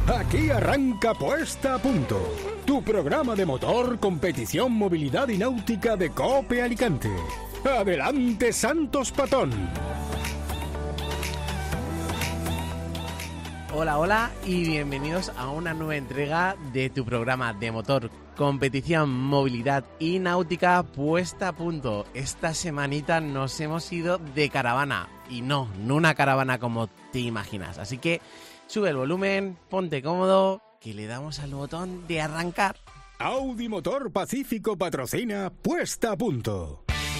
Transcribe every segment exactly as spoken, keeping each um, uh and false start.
Aquí arranca Puesta a Punto, tu programa de motor, competición, movilidad y náutica de COPE Alicante. ¡Adelante, Santos Patón! Hola, hola y bienvenidos a una nueva entrega de tu programa de motor, competición, movilidad y náutica Puesta a Punto. Esta semanita nos hemos ido de caravana y no, no una caravana como te imaginas. Así que sube el volumen, ponte cómodo, que le damos al botón de arrancar. Audi Motor Pacífico patrocina Puesta a Punto.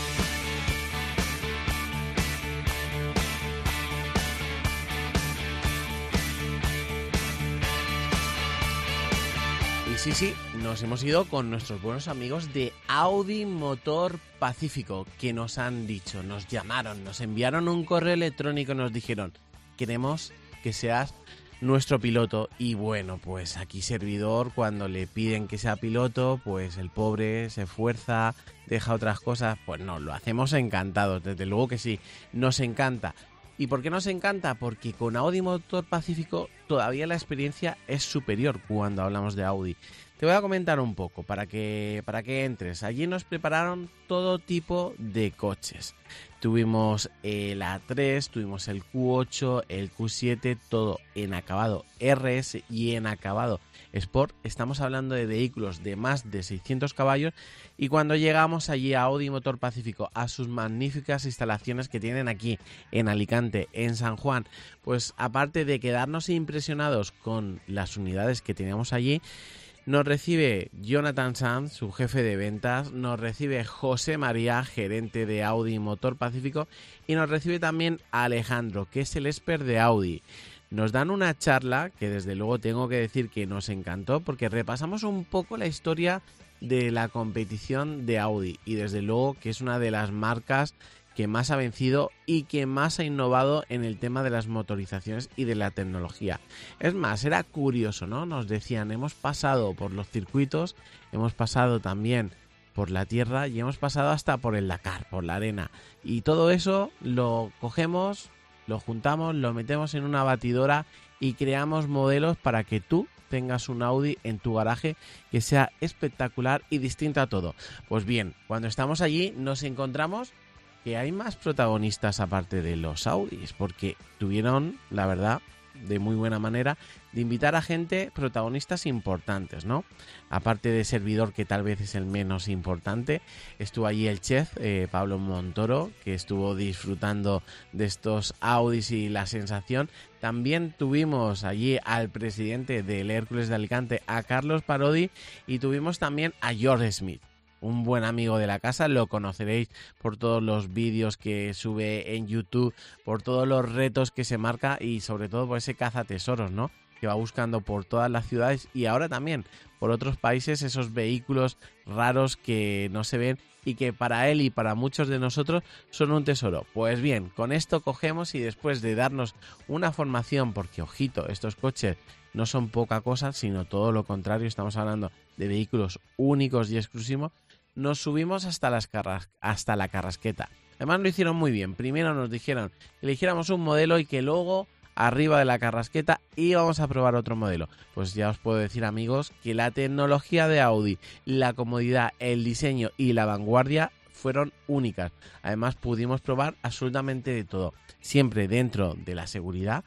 Sí, sí, nos hemos ido con nuestros buenos amigos de Audi Motor Pacífico, que nos han dicho, nos llamaron, nos enviaron un correo electrónico y nos dijeron: queremos que seas nuestro piloto. Y bueno, pues aquí servidor, cuando le piden que sea piloto, pues el pobre se esfuerza, deja otras cosas. Pues no, lo hacemos encantados, desde luego que sí, nos encanta. ¿Y por qué nos encanta? Porque con Audi Motor Pacífico todavía la experiencia es superior cuando hablamos de Audi. Te voy a comentar un poco para que, para que entres. Allí nos prepararon todo tipo de coches. Tuvimos el A tres, tuvimos el Q ocho, el Q siete, todo en acabado R S y en acabado Sport. Estamos hablando de vehículos de más de seiscientos caballos. Y cuando llegamos allí a Audi Motor Pacífico, a sus magníficas instalaciones que tienen aquí en Alicante, en San Juan, pues aparte de quedarnos impresionados con las unidades que teníamos allí, nos recibe Jonathan Sanz, su jefe de ventas, nos recibe José María, gerente de Audi Motor Pacífico, y nos recibe también Alejandro, que es el expert de Audi. Nos dan una charla que desde luego tengo que decir que nos encantó, porque repasamos un poco la historia de la competición de Audi y desde luego que es una de las marcas que más ha vencido y que más ha innovado en el tema de las motorizaciones y de la tecnología. Es más, era curioso, ¿no? Nos decían, hemos pasado por los circuitos, hemos pasado también por la tierra y hemos pasado hasta por el Dakar, por la arena. Y todo eso lo cogemos, lo juntamos, lo metemos en una batidora y creamos modelos para que tú tengas un Audi en tu garaje que sea espectacular y distinto a todo. Pues bien, cuando estamos allí nos encontramos que hay más protagonistas aparte de los Audis, porque tuvieron, la verdad, de muy buena manera, de invitar a gente, protagonistas importantes, ¿no? Aparte de servidor, que tal vez es el menos importante, estuvo allí el chef eh, Pablo Montoro, que estuvo disfrutando de estos Audis y la sensación. También tuvimos allí al presidente del Hércules de Alicante, a Carlos Parodi, y tuvimos también a George Smith, un buen amigo de la casa. Lo conoceréis por todos los vídeos que sube en YouTube, por todos los retos que se marca y sobre todo por ese cazatesoros, ¿no? Que va buscando por todas las ciudades y ahora también por otros países esos vehículos raros que no se ven y que para él y para muchos de nosotros son un tesoro. Pues bien, con esto cogemos y después de darnos una formación, porque ojito, estos coches no son poca cosa, sino todo lo contrario, estamos hablando de vehículos únicos y exclusivos, nos subimos hasta, las carras, hasta la carrasqueta. Además lo hicieron muy bien. Primero nos dijeron que eligiéramos un modelo y que luego arriba de la carrasqueta íbamos a probar otro modelo. Pues ya os puedo decir, amigos, que la tecnología de Audi, la comodidad, el diseño y la vanguardia fueron únicas. Además pudimos probar absolutamente de todo, siempre dentro de la seguridad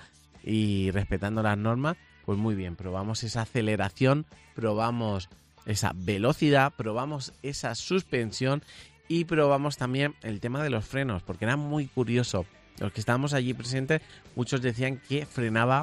y respetando las normas. Pues muy bien, probamos esa aceleración, probamos esa velocidad, probamos esa suspensión y probamos también el tema de los frenos, porque era muy curioso. Los que estábamos allí presentes, muchos decían que frenaba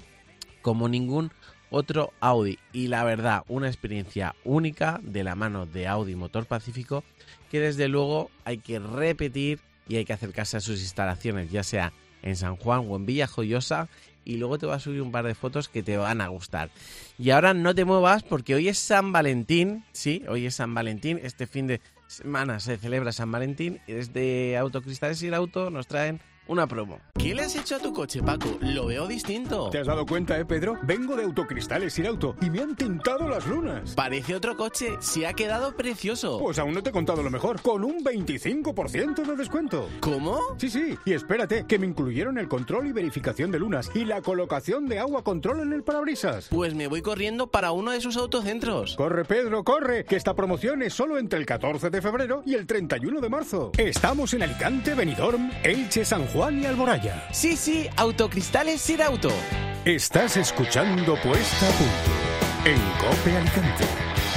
como ningún otro Audi. Y la verdad, una experiencia única de la mano de Audi Motor Pacífico, que desde luego hay que repetir y hay que acercarse a sus instalaciones, ya sea en San Juan o en Villajoyosa, y luego te voy a subir un par de fotos que te van a gustar. Y ahora no te muevas porque hoy es San Valentín, sí, hoy es San Valentín, este fin de semana se celebra San Valentín, y desde Autocristales y el Auto nos traen una promo. ¿Qué le has hecho a tu coche, Paco? Lo veo distinto. ¿Te has dado cuenta, eh, Pedro? Vengo de Autocristales Sirauto y me han tintado las lunas. Parece otro coche, se ha quedado precioso. Pues aún no te he contado lo mejor, con un veinticinco por ciento de descuento. ¿Cómo? Sí, sí, y espérate, que me incluyeron el control y verificación de lunas y la colocación de agua control en el parabrisas. Pues me voy corriendo para uno de sus autocentros. Corre, Pedro, corre, que esta promoción es solo entre el catorce de febrero y el treinta y uno de marzo. Estamos en Alicante, Benidorm, Elche, San Juan y Alboraya. Sí, sí, Autocristales Sirauto. Estás escuchando Puesta a Punto en COPE Alicante.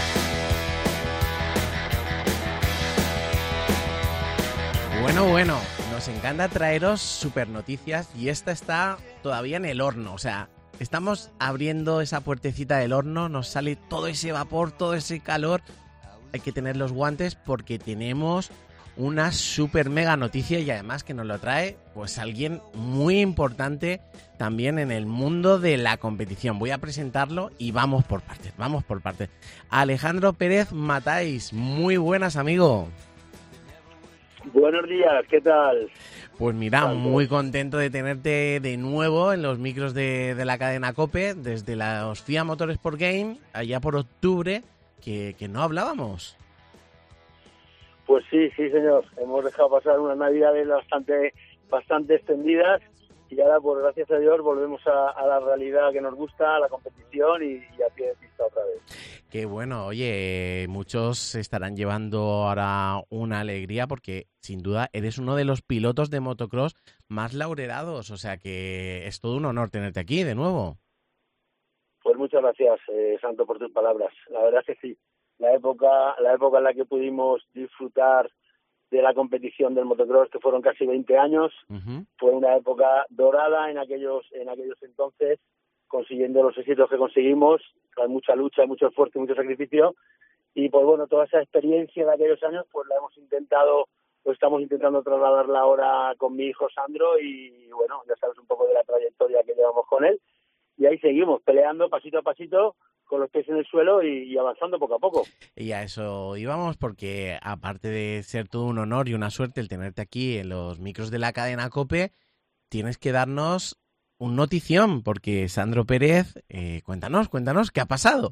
Bueno, bueno, nos encanta traeros super noticias y esta está todavía en el horno, o sea, estamos abriendo esa puertecita del horno, nos sale todo ese vapor, todo ese calor. Hay que tener los guantes porque tenemos una super mega noticia y además que nos lo trae pues alguien muy importante también en el mundo de la competición. Voy a presentarlo y vamos por partes, vamos por partes. Alejandro Pérez Matáis, muy buenas, amigo. Buenos días, ¿qué tal? Pues mira, muy contento de tenerte de nuevo en los micros de, de la cadena COPE desde los F I A Motorsport Game, allá por octubre, que, que no hablábamos. Pues sí, sí señor, hemos dejado pasar unas navidades bastante, bastante extendidas y ahora, pues gracias a Dios, volvemos a, a la realidad que nos gusta, a la competición y, y a pie de pista otra vez. Qué bueno, oye, muchos se estarán llevando ahora una alegría porque sin duda eres uno de los pilotos de motocross más laureados, o sea que es todo un honor tenerte aquí de nuevo. Pues muchas gracias, eh, Santo, por tus palabras. La verdad es que sí, la época, la época en la que pudimos disfrutar de la competición del motocross, que fueron casi veinte años, uh-huh. Fue una época dorada en aquellos, en aquellos entonces, consiguiendo los éxitos que conseguimos, hay mucha lucha, mucho esfuerzo y mucho sacrificio, y pues bueno, toda esa experiencia de aquellos años, pues la hemos intentado, pues estamos intentando trasladarla ahora con mi hijo Sandro, y bueno, ya sabes un poco de la trayectoria que llevamos con él, y ahí seguimos, peleando pasito a pasito, con los pies en el suelo y, y avanzando poco a poco. Y a eso íbamos porque, aparte de ser todo un honor y una suerte el tenerte aquí en los micros de la cadena COPE, tienes que darnos un notición, porque Sandro Pérez, eh, cuéntanos, cuéntanos, ¿qué ha pasado?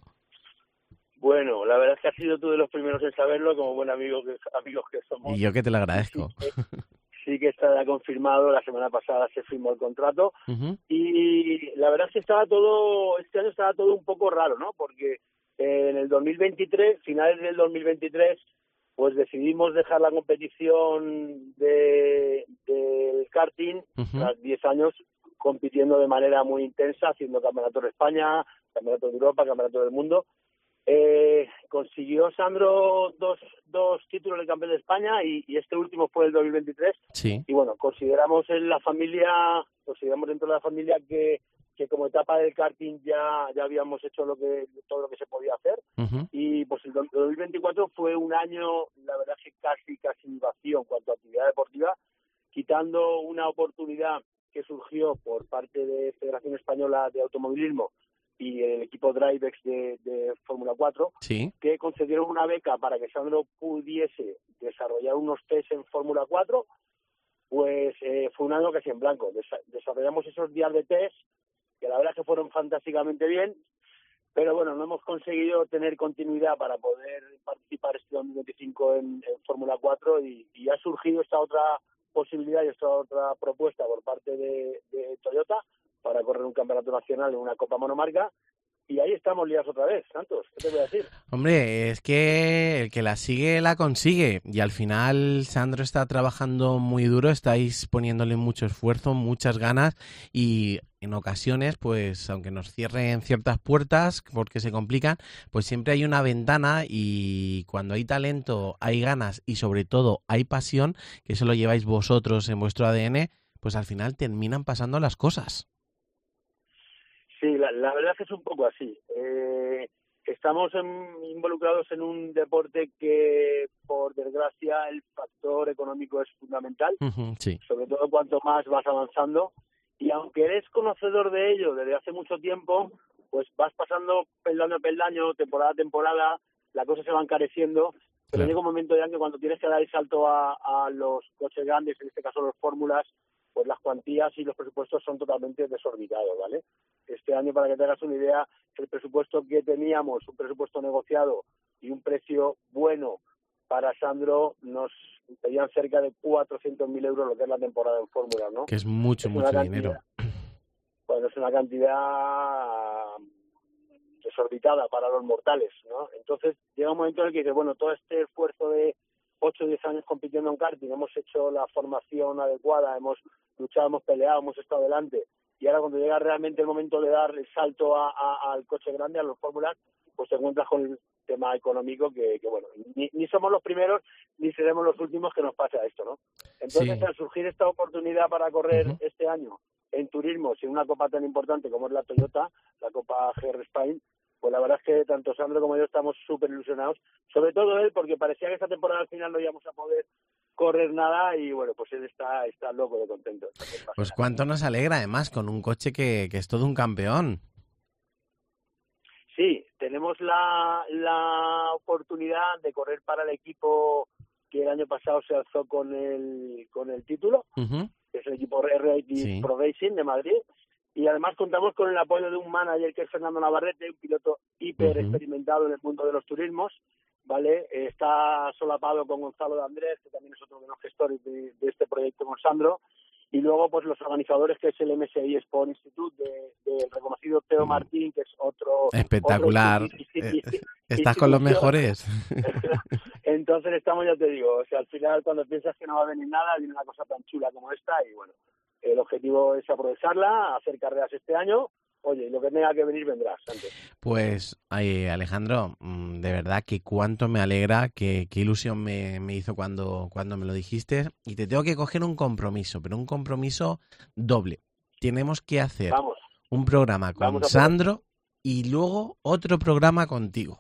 Bueno, la verdad es que has sido tú de los primeros en saberlo, como buen amigo que, amigos que somos. Y yo que te lo agradezco. Sí, eh, sí que está confirmado, la semana pasada se firmó el contrato, uh-huh. Y la verdad es que estaba todo, este año estaba todo un poco raro, ¿no? Porque eh, en el dos mil veintitrés, finales del dos mil veintitrés, pues decidimos dejar la competición de del karting, uh-huh. Tras diez años compitiendo de manera muy intensa, haciendo campeonatos de España, campeonatos de Europa, campeonatos del mundo. Eh, consiguió Sandro dos, dos títulos de campeón de España y, y este último fue el dos mil veintitrés. Sí. Y bueno, consideramos en la familia, consideramos dentro de la familia que, que como etapa del karting ya, ya habíamos hecho lo que todo lo que se podía hacer. Uh-huh. Y pues el dos mil veinticuatro fue un año, la verdad que casi, casi vacío en cuanto a actividad deportiva, quitando una oportunidad que surgió por parte de Federación Española de Automovilismo y el equipo Drivex de, de Fórmula cuatro, sí. Que concedieron una beca para que Sandro pudiese desarrollar unos test en Fórmula cuatro, pues eh, fue un año casi en blanco. Desa- desarrollamos esos días de test, que la verdad es que fueron fantásticamente bien, pero bueno, no hemos conseguido tener continuidad para poder participar este dos mil veinticinco en, en Fórmula cuatro y, y ha surgido esta otra posibilidad y esta otra propuesta por parte de, de Toyota para correr un campeonato nacional en una Copa Monomarca, y ahí estamos liados otra vez. Santos, ¿qué te voy a decir? Hombre, es que el que la sigue, la consigue, y al final Sandro está trabajando muy duro, estáis poniéndole mucho esfuerzo, muchas ganas, y en ocasiones, pues aunque nos cierren ciertas puertas porque se complican, pues siempre hay una ventana, y cuando hay talento, hay ganas y sobre todo hay pasión, que eso lo lleváis vosotros en vuestro A D N, pues al final terminan pasando las cosas. Sí, la, la verdad es que es un poco así. Eh, estamos en, involucrados en un deporte que, por desgracia, el factor económico es fundamental, uh-huh, sí. Sobre todo cuanto más vas avanzando. Y aunque eres conocedor de ello desde hace mucho tiempo, pues vas pasando peldaño a peldaño, temporada a temporada, la cosa se va encareciendo, pero claro. Llega un momento ya que cuando tienes que dar el salto a, a los coches grandes, en este caso los fórmulas, pues las cuantías y los presupuestos son totalmente desorbitados, ¿vale? Este año, para que te hagas una idea, el presupuesto que teníamos, un presupuesto negociado y un precio bueno para Sandro, nos pedían cerca de cuatrocientos mil euros lo que es la temporada en Fórmula, ¿no? Que es mucho, es mucho cantidad, dinero. Bueno, es una cantidad desorbitada para los mortales, ¿no? Entonces llega un momento en el que dices, bueno, todo este esfuerzo de ocho o diez años compitiendo en karting, hemos hecho la formación adecuada, hemos luchado, hemos peleado, hemos estado delante, y ahora cuando llega realmente el momento de dar el salto a, a, al coche grande, a los fórmulas, pues te encuentras con el tema económico que, que bueno, ni, ni somos los primeros ni seremos los últimos que nos pasa esto, ¿no? Entonces, sí. Al surgir esta oportunidad para correr uh-huh. este año en turismo, sin una copa tan importante como es la Toyota, la Copa G R Spain, pues la verdad es que tanto Sandro como yo estamos súper ilusionados, sobre todo él, porque parecía que esta temporada al final no íbamos a poder correr nada y bueno, pues él está, está loco de contento. Pues cuánto nos alegra además con un coche que, que es todo un campeón. Sí, tenemos la, la oportunidad de correr para el equipo que el año pasado se alzó con el con el título, uh-huh. que es el equipo R I T sí. Pro Racing de Madrid, y además contamos con el apoyo de un manager que es Fernando Navarrete, un piloto hiper experimentado uh-huh. en el mundo de los turismos, ¿vale? Está solapado con Gonzalo de Andrés, que también es otro de los gestores de, de este proyecto con Sandro, y luego pues los organizadores, que es el M S I Sport Institute del de reconocido Teo Martín, que es otro... Espectacular. Otro, eh, estás con los mejores. Entonces estamos, ya te digo, o sea, al final cuando piensas que no va a venir nada, viene una cosa tan chula como esta, y bueno, el objetivo es aprovecharla, hacer carreras este año. Oye, lo que tenga que venir vendrá, Santos. Pues, ay, Alejandro, de verdad que cuánto me alegra, que qué ilusión me, me hizo cuando, cuando me lo dijiste. Y te tengo que coger un compromiso, pero un compromiso doble. Tenemos que hacer Vamos. un programa con Sandro y luego otro programa contigo.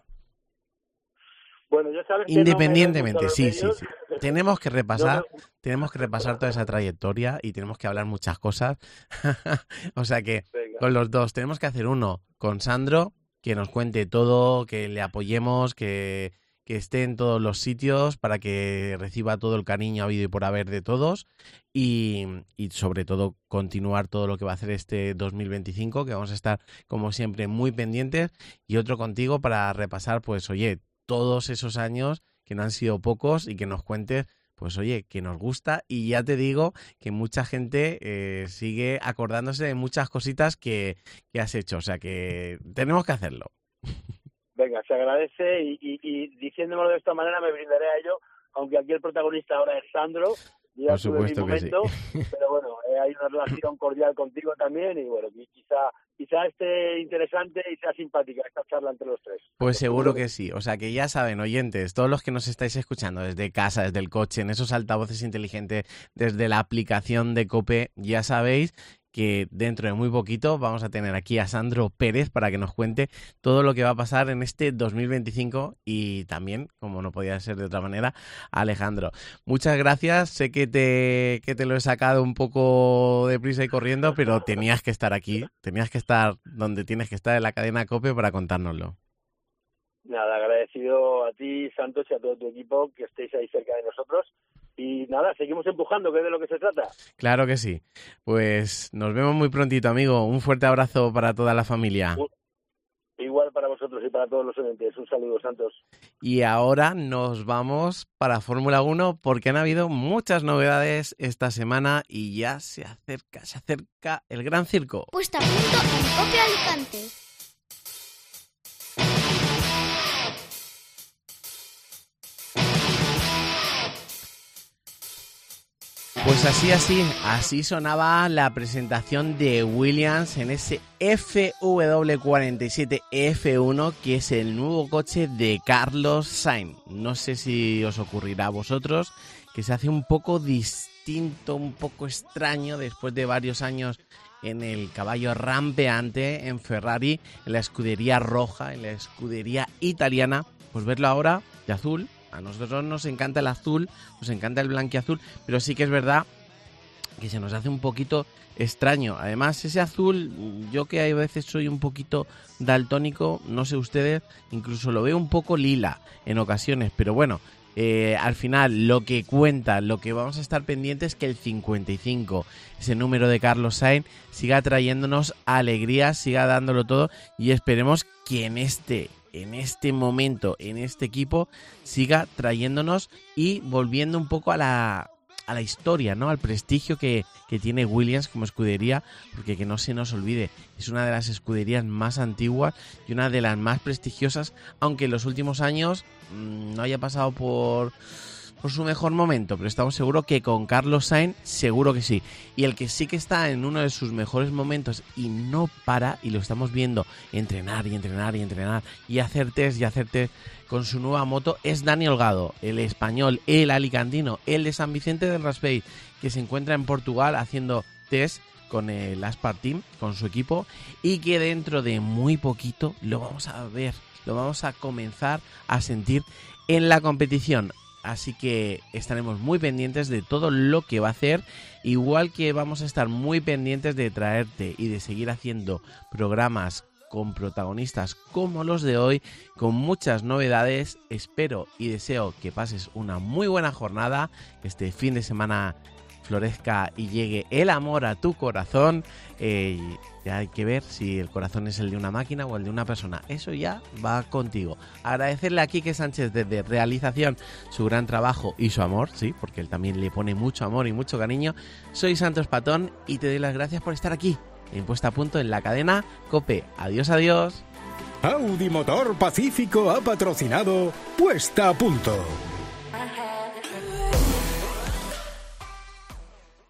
Bueno, ya sabes que independientemente, no sí, sí, sí. Tenemos que repasar, no me... tenemos que repasar toda esa trayectoria y tenemos que hablar muchas cosas. O sea que Venga. Con los dos tenemos que hacer uno con Sandro, que nos cuente todo, que le apoyemos, que, que esté en todos los sitios para que reciba todo el cariño habido y por haber de todos, y, y sobre todo continuar todo lo que va a hacer este dos mil veinticinco, que vamos a estar como siempre muy pendientes, y otro contigo para repasar, pues oye, todos esos años que no han sido pocos y que nos cuentes, pues oye, que nos gusta, y ya te digo que mucha gente eh, sigue acordándose de muchas cositas que, que has hecho, o sea que tenemos que hacerlo. Venga, se agradece y, y, y diciéndomelo de esta manera me brindaré a ello, aunque aquí el protagonista ahora es Sandro. Ya Por supuesto mi momento, que sí. Pero bueno, eh, hay una relación cordial contigo también y bueno, quizá quizá esté interesante y sea simpática esta charla entre los tres. Pues seguro que sí, o sea que ya saben, oyentes, todos los que nos estáis escuchando desde casa, desde el coche, en esos altavoces inteligentes, desde la aplicación de COPE, ya sabéis que dentro de muy poquito vamos a tener aquí a Sandro Pérez para que nos cuente todo lo que va a pasar en este dos mil veinticinco y también, como no podía ser de otra manera, a Alejandro. Muchas gracias, sé que te, que te lo he sacado un poco deprisa y corriendo, pero tenías que estar aquí, tenías que estar donde tienes que estar en la cadena COPE para contárnoslo. Nada, agradecido a ti, Santos, y a todo tu equipo que estéis ahí cerca de nosotros. Y nada, seguimos empujando, que es de lo que se trata. Claro que sí. Pues nos vemos muy prontito, amigo. Un fuerte abrazo para toda la familia. Igual para vosotros y para todos los oyentes. Un saludo, Santos. Y ahora nos vamos para Fórmula uno porque han habido muchas novedades esta semana y ya se acerca, se acerca el Gran Circo. Puesta a punto en COPE Alicante. Pues así, así, así sonaba la presentación de Williams en ese F W cuarenta y siete F uno, que es el nuevo coche de Carlos Sainz. No sé si os ocurrirá a vosotros que se hace un poco distinto, un poco extraño después de varios años en el caballo rampeante en Ferrari, en la escudería roja, en la escudería italiana, pues verlo ahora de azul. A nosotros nos encanta el azul, nos encanta el blanquiazul, pero sí que es verdad que se nos hace un poquito extraño. Además, ese azul, yo que a veces soy un poquito daltónico, no sé ustedes, incluso lo veo un poco lila en ocasiones, pero bueno, Eh, al final, lo que cuenta, lo que vamos a estar pendientes es que el cincuenta y cinco, ese número de Carlos Sainz, siga trayéndonos alegría, siga dándolo todo y esperemos que en este, en este momento, en este equipo, siga trayéndonos y volviendo un poco a la, a la historia, ¿no? Al prestigio que, que tiene Williams como escudería, porque que no se nos olvide, es una de las escuderías más antiguas y una de las más prestigiosas, aunque en los últimos años mmm, no haya pasado por, por su mejor momento, pero estamos seguros que con Carlos Sainz seguro que sí. Y el que sí que está en uno de sus mejores momentos y no para, y lo estamos viendo entrenar y entrenar y entrenar y hacer test y hacer test con su nueva moto, es Dani Holgado, el español, el alicantino, el de San Vicente del Raspeig, que se encuentra en Portugal haciendo test con el Aspar Team, con su equipo, y que dentro de muy poquito lo vamos a ver, lo vamos a comenzar a sentir en la competición. Así que estaremos muy pendientes de todo lo que va a hacer, igual que vamos a estar muy pendientes de traerte y de seguir haciendo programas con protagonistas como los de hoy, con muchas novedades. Espero y deseo que pases una muy buena jornada, que este fin de semana florezca y llegue el amor a tu corazón. Eh, ya hay que ver si el corazón es el de una máquina o el de una persona. Eso ya va contigo. Agradecerle a Quique Sánchez desde realización su gran trabajo y su amor, sí, porque él también le pone mucho amor y mucho cariño. Soy Santos Patón y te doy las gracias por estar aquí en Puesta a Punto en la cadena COPE. Adiós, adiós. Audi Motor Pacífico ha patrocinado Puesta a Punto.